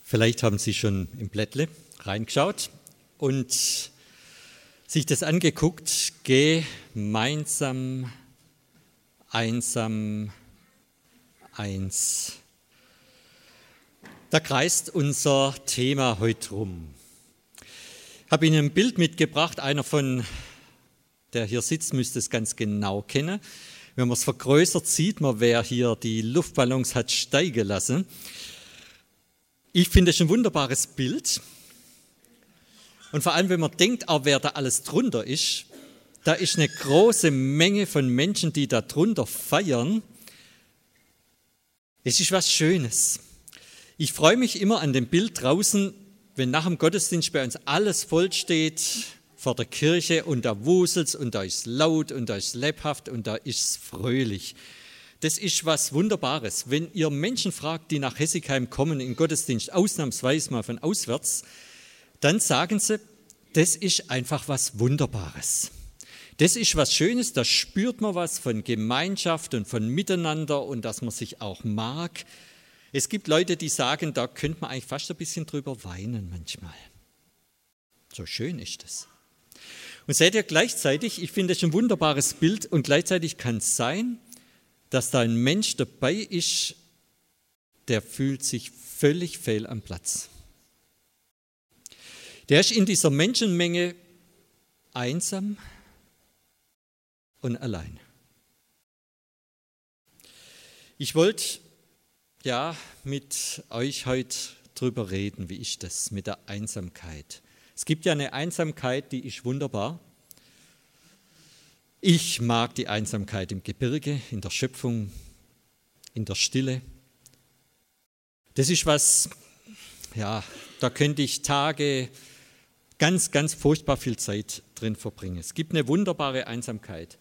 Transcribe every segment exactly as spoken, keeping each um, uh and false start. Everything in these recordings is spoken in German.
Vielleicht haben Sie schon im Blättle reingeschaut und sich das angeguckt, gemeinsam, einsam, eins. Da kreist unser Thema heute rum. Ich habe Ihnen ein Bild mitgebracht, einer von, der hier sitzt, müsste es ganz genau kennen. Wenn man es vergrößert, sieht man, wer hier die Luftballons hat steigen lassen. Ich finde es ein wunderbares Bild. Und vor allem, wenn man denkt, auch wer da alles drunter ist, da ist eine große Menge von Menschen, die da drunter feiern. Es ist was Schönes. Ich freue mich immer an dem Bild draußen, wenn nach dem Gottesdienst bei uns alles voll steht vor der Kirche und da wuselt's und da ist laut und da ist lebhaft und da ist fröhlich. Das ist was Wunderbares. Wenn ihr Menschen fragt, die nach Hessigheim kommen in Gottesdienst, ausnahmsweise mal von auswärts, dann sagen sie, das ist einfach was Wunderbares. Das ist was Schönes, da spürt man was von Gemeinschaft und von Miteinander und dass man sich auch mag. Es gibt Leute, die sagen, da könnte man eigentlich fast ein bisschen drüber weinen manchmal. So schön ist es. Und seht ihr gleichzeitig, ich finde es ein wunderbares Bild und gleichzeitig kann es sein, dass da ein Mensch dabei ist, der fühlt sich völlig fehl am Platz. Der ist in dieser Menschenmenge einsam und allein. Ich wollte ja mit euch heute drüber reden, wie ist das mit der Einsamkeit. Es gibt ja eine Einsamkeit, die ist wunderbar. Ich mag die Einsamkeit im Gebirge, in der Schöpfung, in der Stille. Das ist was, ja, da könnte ich Tage, ganz, ganz furchtbar viel Zeit drin verbringen. Es gibt eine wunderbare Einsamkeit.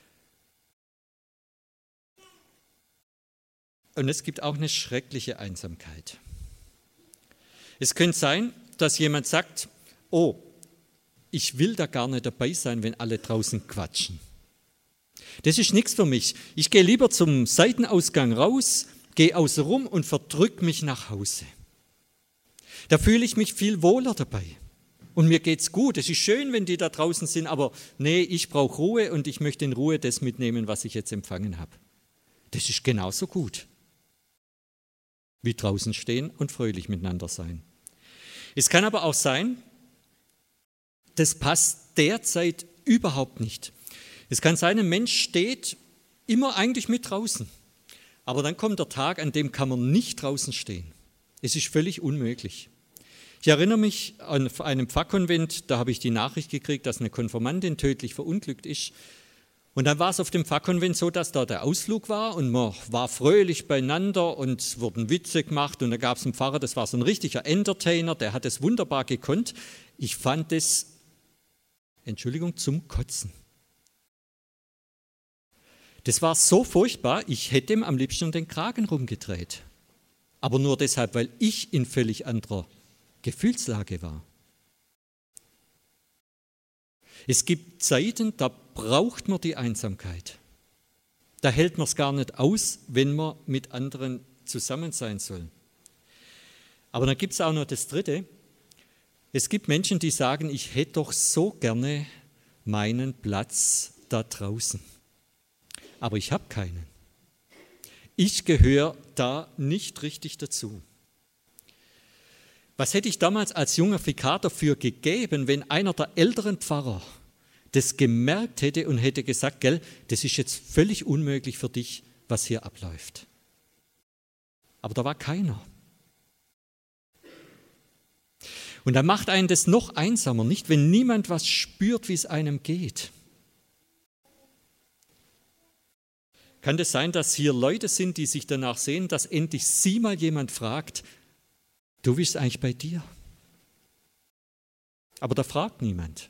Und es gibt auch eine schreckliche Einsamkeit. Es könnte sein, dass jemand sagt, oh, ich will da gar nicht dabei sein, wenn alle draußen quatschen. Das ist nichts für mich. Ich gehe lieber zum Seitenausgang raus, gehe außen rum und verdrücke mich nach Hause. Da fühle ich mich viel wohler dabei. Und mir geht's gut. Es ist schön, wenn die da draußen sind, aber nee, ich brauche Ruhe und ich möchte in Ruhe das mitnehmen, was ich jetzt empfangen habe. Das ist genauso gut, wie draußen stehen und fröhlich miteinander sein. Es kann aber auch sein, das passt derzeit überhaupt nicht. Es kann sein, ein Mensch steht immer eigentlich mit draußen, aber dann kommt der Tag, an dem kann man nicht draußen stehen. Es ist völlig unmöglich. Ich erinnere mich an einem Pfarrkonvent, da habe ich die Nachricht gekriegt, dass eine Konfirmandin tödlich verunglückt ist. Und dann war es auf dem Pfarrkonvent so, dass da der Ausflug war und man war fröhlich beieinander und es wurden Witze gemacht und da gab es einen Pfarrer, das war so ein richtiger Entertainer, der hat es wunderbar gekonnt. Ich fand es, Entschuldigung, zum Kotzen. Das war so furchtbar, ich hätte ihm am liebsten den Kragen rumgedreht. Aber nur deshalb, weil ich in völlig anderer Gefühlslage war. Es gibt Zeiten, da braucht man die Einsamkeit. Da hält man es gar nicht aus, wenn man mit anderen zusammen sein soll. Aber dann gibt es auch noch das Dritte. Es gibt Menschen, die sagen, ich hätte doch so gerne meinen Platz da draußen. Aber ich habe keinen. Ich gehöre da nicht richtig dazu. Was hätte ich damals als junger Vikar dafür gegeben, wenn einer der älteren Pfarrer das gemerkt hätte und hätte gesagt, gell, das ist jetzt völlig unmöglich für dich, was hier abläuft. Aber da war keiner. Und da macht einen das noch einsamer, nicht, wenn niemand was spürt, wie es einem geht. Kann es sein, dass hier Leute sind, die sich danach sehen, dass endlich sie mal jemand fragt, du bist eigentlich bei dir? Aber da fragt niemand.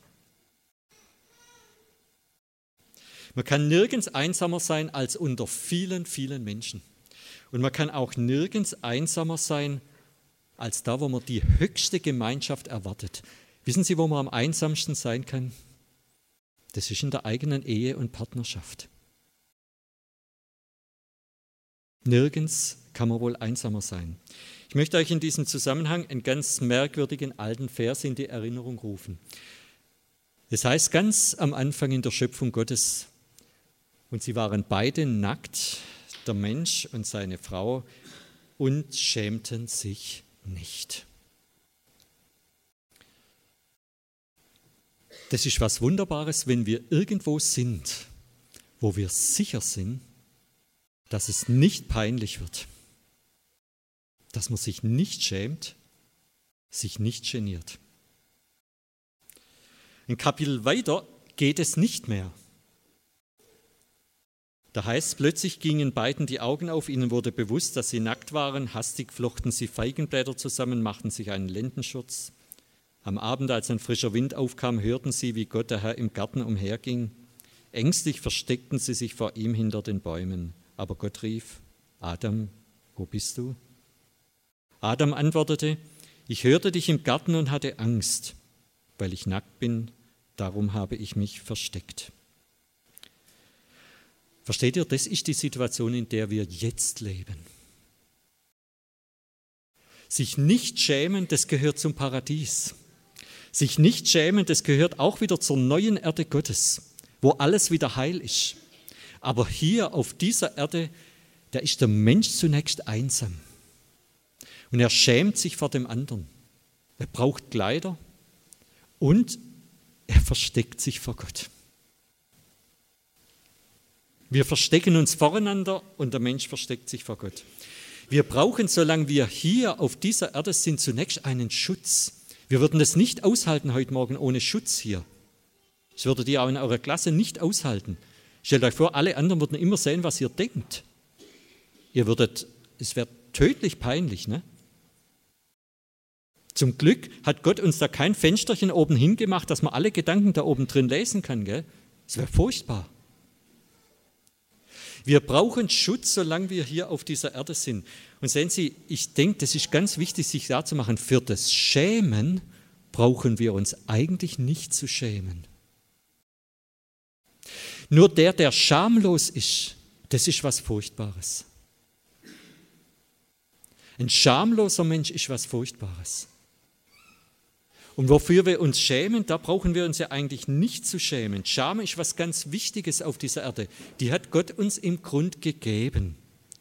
Man kann nirgends einsamer sein als unter vielen, vielen Menschen. Und man kann auch nirgends einsamer sein als da, wo man die höchste Gemeinschaft erwartet. Wissen Sie, wo man am einsamsten sein kann? Das ist in der eigenen Ehe und Partnerschaft. Nirgends kann man wohl einsamer sein. Ich möchte euch in diesem Zusammenhang einen ganz merkwürdigen alten Vers in die Erinnerung rufen. Es heißt ganz am Anfang in der Schöpfung Gottes, und sie waren beide nackt, der Mensch und seine Frau, und schämten sich nicht. Das ist was Wunderbares, wenn wir irgendwo sind, wo wir sicher sind, dass es nicht peinlich wird, dass man sich nicht schämt, sich nicht geniert. Ein Kapitel weiter geht es nicht mehr. Da heißt es, plötzlich gingen beiden die Augen auf, ihnen wurde bewusst, dass sie nackt waren, hastig flochten sie Feigenblätter zusammen, machten sich einen Lendenschurz. Am Abend, als ein frischer Wind aufkam, hörten sie, wie Gott der Herr im Garten umherging. Ängstlich versteckten sie sich vor ihm hinter den Bäumen. Aber Gott rief, Adam, wo bist du? Adam antwortete, ich hörte dich im Garten und hatte Angst, weil ich nackt bin, darum habe ich mich versteckt. Versteht ihr, das ist die Situation, in der wir jetzt leben. Sich nicht schämen, das gehört zum Paradies. Sich nicht schämen, das gehört auch wieder zur neuen Erde Gottes, wo alles wieder heil ist. Aber hier auf dieser Erde, da ist der Mensch zunächst einsam. Und er schämt sich vor dem anderen. Er braucht Kleider und er versteckt sich vor Gott. Wir verstecken uns voreinander und der Mensch versteckt sich vor Gott. Wir brauchen, solange wir hier auf dieser Erde sind, zunächst einen Schutz. Wir würden das nicht aushalten heute Morgen ohne Schutz hier. Das würdet ihr auch in eurer Klasse nicht aushalten. Stellt euch vor, alle anderen würden immer sehen, was ihr denkt. Ihr würdet, es wäre tödlich peinlich, ne? Zum Glück hat Gott uns da kein Fensterchen oben hingemacht, dass man alle Gedanken da oben drin lesen kann, gell? Das wäre furchtbar. Wir brauchen Schutz, solange wir hier auf dieser Erde sind. Und sehen Sie, ich denke, das ist ganz wichtig, sich klar zu machen, für das Schämen brauchen wir uns eigentlich nicht zu schämen. Nur der, der schamlos ist, das ist was Furchtbares. Ein schamloser Mensch ist was Furchtbares. Und wofür wir uns schämen, da brauchen wir uns ja eigentlich nicht zu schämen. Scham ist was ganz Wichtiges auf dieser Erde. Die hat Gott uns im Grund gegeben.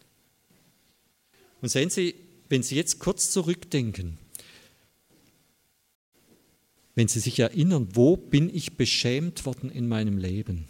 Und sehen Sie, wenn Sie jetzt kurz zurückdenken, wenn Sie sich erinnern, wo bin ich beschämt worden in meinem Leben?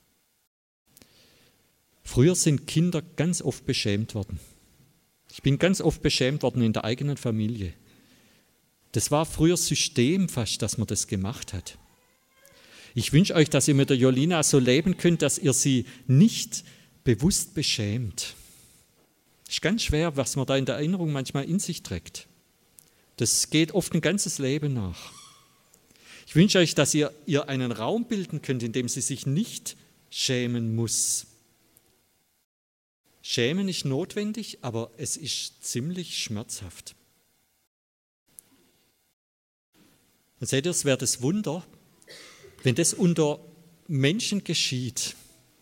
Früher sind Kinder ganz oft beschämt worden. Ich bin ganz oft beschämt worden in der eigenen Familie. Das war früher System fast, dass man das gemacht hat. Ich wünsche euch, dass ihr mit der Jolina so leben könnt, dass ihr sie nicht bewusst beschämt. Das ist ganz schwer, was man da in der Erinnerung manchmal in sich trägt. Das geht oft ein ganzes Leben nach. Ich wünsche euch, dass ihr ihr einen Raum bilden könnt, in dem sie sich nicht schämen muss. Schämen ist notwendig, aber es ist ziemlich schmerzhaft. Und seht ihr, es wäre das Wunder, wenn das unter Menschen geschieht,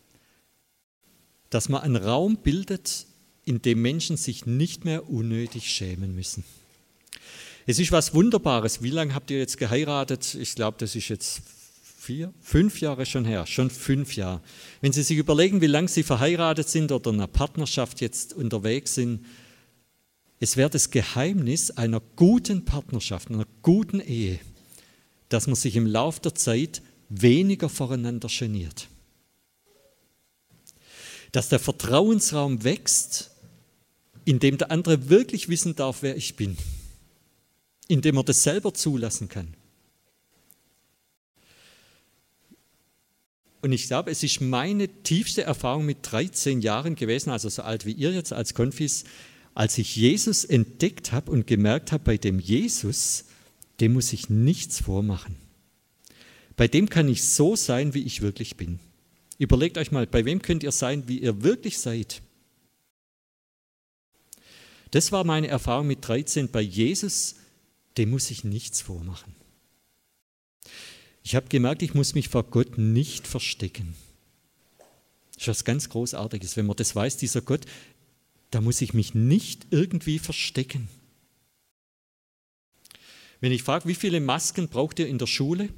dass man einen Raum bildet, in dem Menschen sich nicht mehr unnötig schämen müssen. Es ist was Wunderbares. Wie lange habt ihr jetzt geheiratet? Ich glaube, das ist jetzt vier, fünf Jahre schon her, schon fünf Jahre. Wenn Sie sich überlegen, wie lange Sie verheiratet sind oder in einer Partnerschaft jetzt unterwegs sind, es wäre das Geheimnis einer guten Partnerschaft, einer guten Ehe, dass man sich im Laufe der Zeit weniger voreinander geniert. Dass der Vertrauensraum wächst, in dem der andere wirklich wissen darf, wer ich bin. In dem er das selber zulassen kann. Und ich glaube, es ist meine tiefste Erfahrung mit dreizehn Jahren gewesen, also so alt wie ihr jetzt als Konfis, als ich Jesus entdeckt habe und gemerkt habe, bei dem Jesus, dem muss ich nichts vormachen. Bei dem kann ich so sein, wie ich wirklich bin. Überlegt euch mal, bei wem könnt ihr sein, wie ihr wirklich seid? Das war meine Erfahrung mit dreizehn. Bei Jesus, dem muss ich nichts vormachen. Ich habe gemerkt, ich muss mich vor Gott nicht verstecken. Das ist was ganz Großartiges, wenn man das weiß, dieser Gott, da muss ich mich nicht irgendwie verstecken. Wenn ich frage, wie viele Masken braucht ihr in der Schule?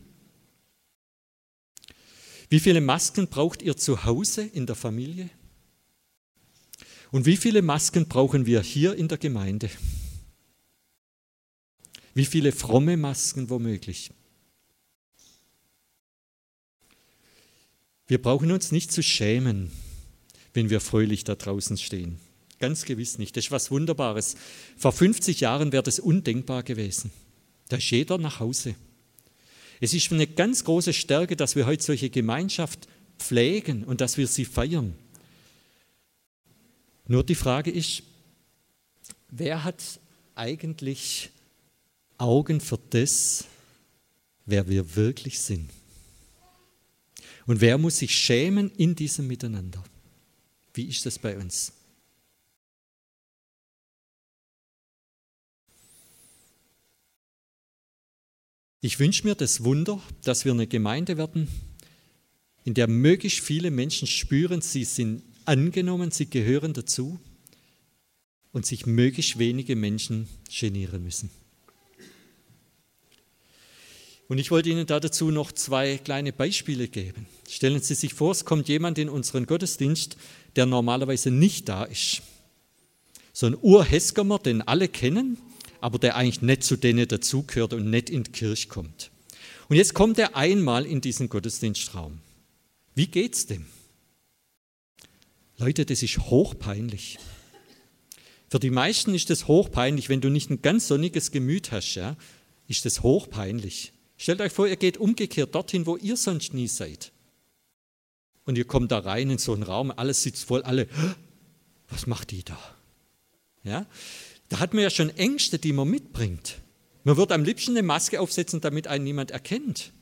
Wie viele Masken braucht ihr zu Hause in der Familie? Und wie viele Masken brauchen wir hier in der Gemeinde? Wie viele fromme Masken womöglich? Wir brauchen uns nicht zu schämen, wenn wir fröhlich da draußen stehen. Ganz gewiss nicht. Das ist was Wunderbares. Vor fünfzig Jahren wäre das undenkbar gewesen. Da ist jeder nach Hause. Es ist eine ganz große Stärke, dass wir heute solche Gemeinschaft pflegen und dass wir sie feiern. Nur die Frage ist, wer hat eigentlich Augen für das, wer wir wirklich sind? Und wer muss sich schämen in diesem Miteinander? Wie ist das bei uns? Ich wünsche mir das Wunder, dass wir eine Gemeinde werden, in der möglichst viele Menschen spüren, sie sind angenommen, sie gehören dazu und sich möglichst wenige Menschen genieren müssen. Und ich wollte Ihnen dazu noch zwei kleine Beispiele geben. Stellen Sie sich vor, es kommt jemand in unseren Gottesdienst, der normalerweise nicht da ist. So ein Urhesgemer, den alle kennen, aber der eigentlich nicht zu denen dazugehört und nicht in die Kirche kommt. Und jetzt kommt er einmal in diesen Gottesdienstraum. Wie geht's dem? Leute, das ist hochpeinlich. Für die meisten ist das hochpeinlich, wenn du nicht ein ganz sonniges Gemüt hast, ja, ist das hochpeinlich. Stellt euch vor, ihr geht umgekehrt dorthin, wo ihr sonst nie seid. Und ihr kommt da rein in so einen Raum, alles sitzt voll, alle, was macht die da? Ja, da hat man ja schon Ängste, die man mitbringt. Man wird am liebsten eine Maske aufsetzen, damit einen niemand erkennt.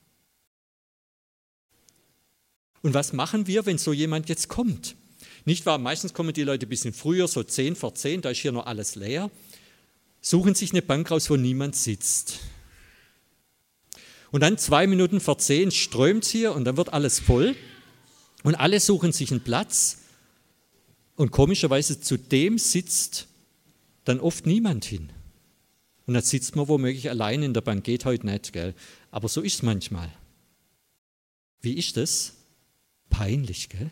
Und was machen wir, wenn so jemand jetzt kommt? Nicht wahr? Meistens kommen die Leute ein bisschen früher, so zehn vor zehn, da ist hier noch alles leer, suchen sich eine Bank raus, wo niemand sitzt. Und dann zwei Minuten vor zehn strömt es hier und dann wird alles voll und alle suchen sich einen Platz und komischerweise zu dem sitzt dann oft niemand hin. Und dann sitzt man womöglich allein in der Bank, geht heute nicht, gell? Aber so ist es manchmal. Wie ist das? Peinlich, gell?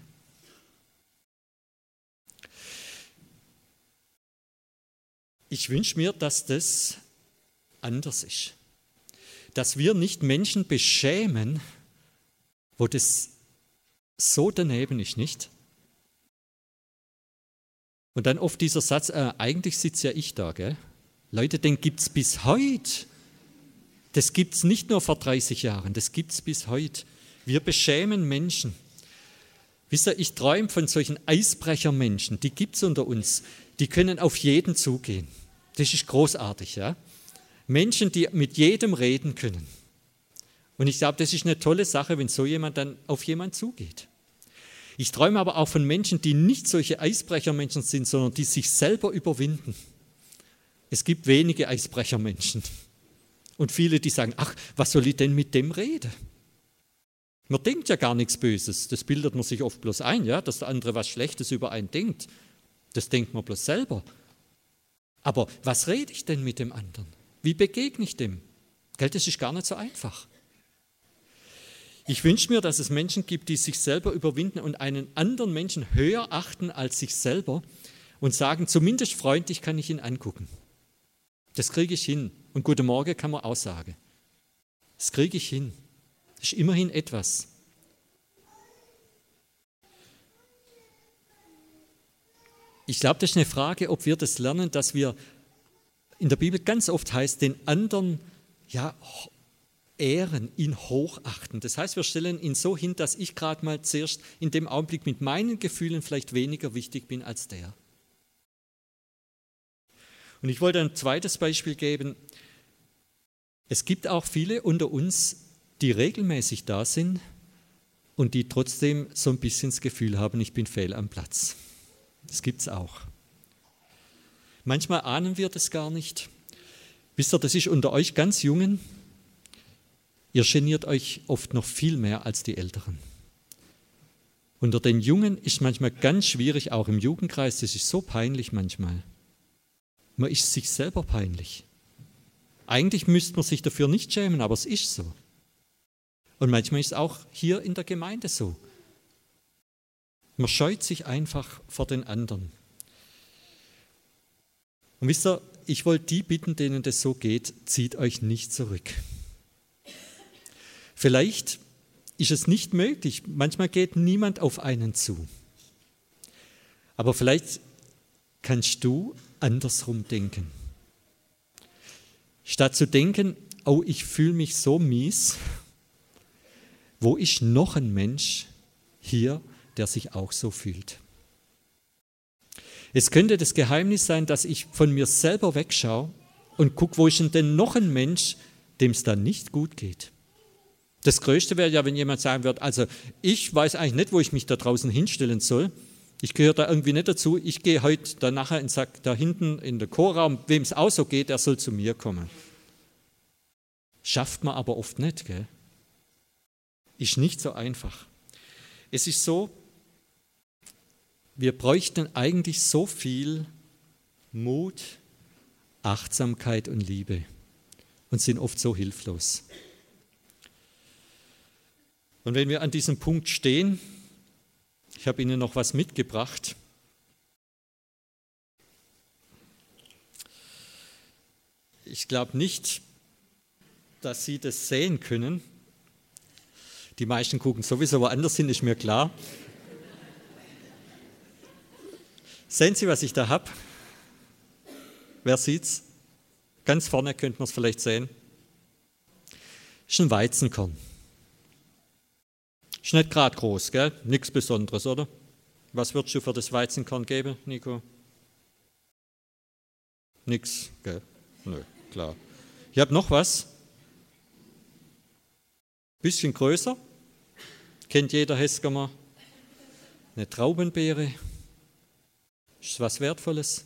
Ich wünsche mir, dass das anders ist. Dass wir nicht Menschen beschämen, wo das so daneben ist, nicht? Und dann oft dieser Satz, äh, eigentlich sitze ja ich da, gell? Leute, den gibt es bis heute. Das gibt es nicht nur vor dreißig Jahren, das gibt es bis heute. Wir beschämen Menschen. Wisst ihr, ich träume von solchen Eisbrechermenschen, die gibt es unter uns. Die können auf jeden zugehen. Das ist großartig, ja? Menschen, die mit jedem reden können. Und ich glaube, das ist eine tolle Sache, wenn so jemand dann auf jemanden zugeht. Ich träume aber auch von Menschen, die nicht solche Eisbrechermenschen sind, sondern die sich selber überwinden. Es gibt wenige Eisbrechermenschen. Und viele, die sagen, ach, was soll ich denn mit dem reden? Man denkt ja gar nichts Böses. Das bildet man sich oft bloß ein, ja, dass der andere was Schlechtes über einen denkt. Das denkt man bloß selber. Aber was rede ich denn mit dem anderen? Wie begegne ich dem? Gell, das ist gar nicht so einfach. Ich wünsche mir, dass es Menschen gibt, die sich selber überwinden und einen anderen Menschen höher achten als sich selber und sagen, zumindest freundlich kann ich ihn angucken. Das kriege ich hin. Und guten Morgen kann man auch sagen. Das kriege ich hin. Das ist immerhin etwas. Ich glaube, das ist eine Frage, ob wir das lernen, dass wir in der Bibel ganz oft heißt, den anderen ja, ehren, ihn hochachten. Das heißt, wir stellen ihn so hin, dass ich gerade mal zuerst in dem Augenblick mit meinen Gefühlen vielleicht weniger wichtig bin als der. Und ich wollte ein zweites Beispiel geben. Es gibt auch viele unter uns, die regelmäßig da sind und die trotzdem so ein bisschen das Gefühl haben, ich bin fehl am Platz. Das gibt es auch. Manchmal ahnen wir das gar nicht. Wisst ihr, das ist unter euch ganz Jungen. Ihr geniert euch oft noch viel mehr als die Älteren. Unter den Jungen ist manchmal ganz schwierig, auch im Jugendkreis, das ist so peinlich manchmal. Man ist sich selber peinlich. Eigentlich müsste man sich dafür nicht schämen, aber es ist so. Und manchmal ist es auch hier in der Gemeinde so. Man scheut sich einfach vor den anderen. Und wisst ihr, ich wollte die bitten, denen das so geht, zieht euch nicht zurück. Vielleicht ist es nicht möglich, manchmal geht niemand auf einen zu. Aber vielleicht kannst du andersrum denken. Statt zu denken, oh, ich fühle mich so mies, wo ist noch ein Mensch hier, der sich auch so fühlt? Es könnte das Geheimnis sein, dass ich von mir selber wegschaue und gucke, wo ist denn noch ein Mensch, dem es dann nicht gut geht. Das Größte wäre ja, wenn jemand sagen würde, also ich weiß eigentlich nicht, wo ich mich da draußen hinstellen soll. Ich gehöre da irgendwie nicht dazu. Ich gehe heute da nachher und sage, da hinten in der Chorraum, wem es auch so geht, der soll zu mir kommen. Schafft man aber oft nicht, gell? Ist nicht so einfach. Es ist so, wir bräuchten eigentlich so viel Mut, Achtsamkeit und Liebe und sind oft so hilflos. Und wenn wir an diesem Punkt stehen, ich habe Ihnen noch was mitgebracht. Ich glaube nicht, dass Sie das sehen können. Die meisten gucken sowieso woanders hin, ist mir klar. Sehen Sie, was ich da habe? Wer sieht's? Ganz vorne könnte man es vielleicht sehen. Ist ein Weizenkorn. Ist nicht gerade groß, gell? Nichts Besonderes, oder? Was würdest du für das Weizenkorn geben, Nico? Nix, gell? Nö, klar. Ich habe noch was. Bisschen größer. Kennt jeder Hesgamer. Eine Traubenbeere. Ist was Wertvolles?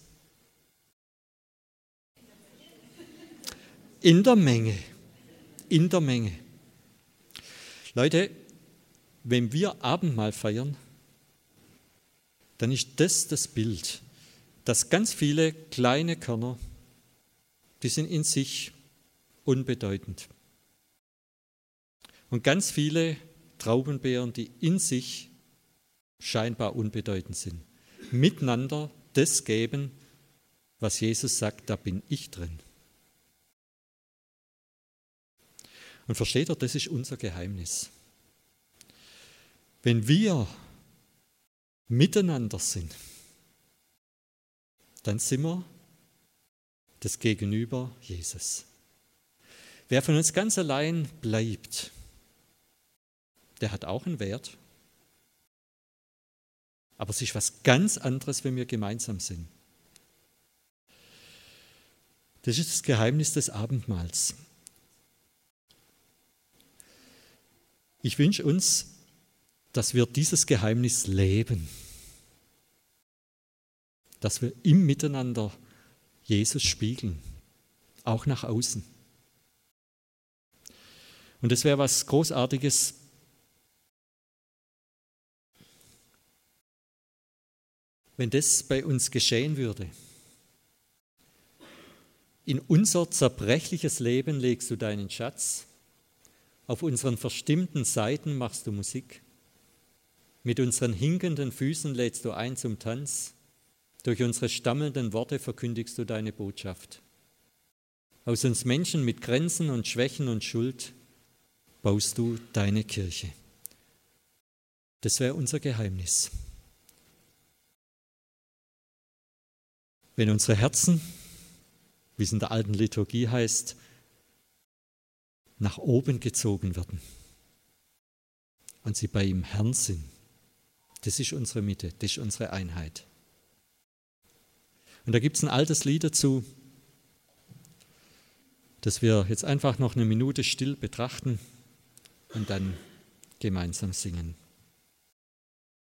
In der Menge. In der Menge. Leute, wenn wir Abendmahl feiern, dann ist das das Bild, dass ganz viele kleine Körner, die sind in sich unbedeutend. Und ganz viele Traubenbeeren, die in sich scheinbar unbedeutend sind, miteinander das geben, was Jesus sagt, da bin ich drin. Und versteht ihr, das ist unser Geheimnis. Wenn wir miteinander sind, dann sind wir das Gegenüber Jesus. Wer von uns ganz allein bleibt, der hat auch einen Wert. Aber es ist was ganz anderes, wenn wir gemeinsam sind. Das ist das Geheimnis des Abendmahls. Ich wünsche uns, dass wir dieses Geheimnis leben. Dass wir im Miteinander Jesus spiegeln, auch nach außen. Und das wäre was Großartiges, wenn das bei uns geschehen würde. In unser zerbrechliches Leben legst du deinen Schatz, auf unseren verstimmten Seiten machst du Musik, mit unseren hinkenden Füßen lädst du ein zum Tanz, durch unsere stammelnden Worte verkündigst du deine Botschaft. Aus uns Menschen mit Grenzen und Schwächen und Schuld baust du deine Kirche. Das wäre unser Geheimnis. Wenn unsere Herzen, wie es in der alten Liturgie heißt, nach oben gezogen werden und sie bei ihm Herrn sind, das ist unsere Mitte, das ist unsere Einheit. Und da gibt es ein altes Lied dazu, das wir jetzt einfach noch eine Minute still betrachten und dann gemeinsam singen.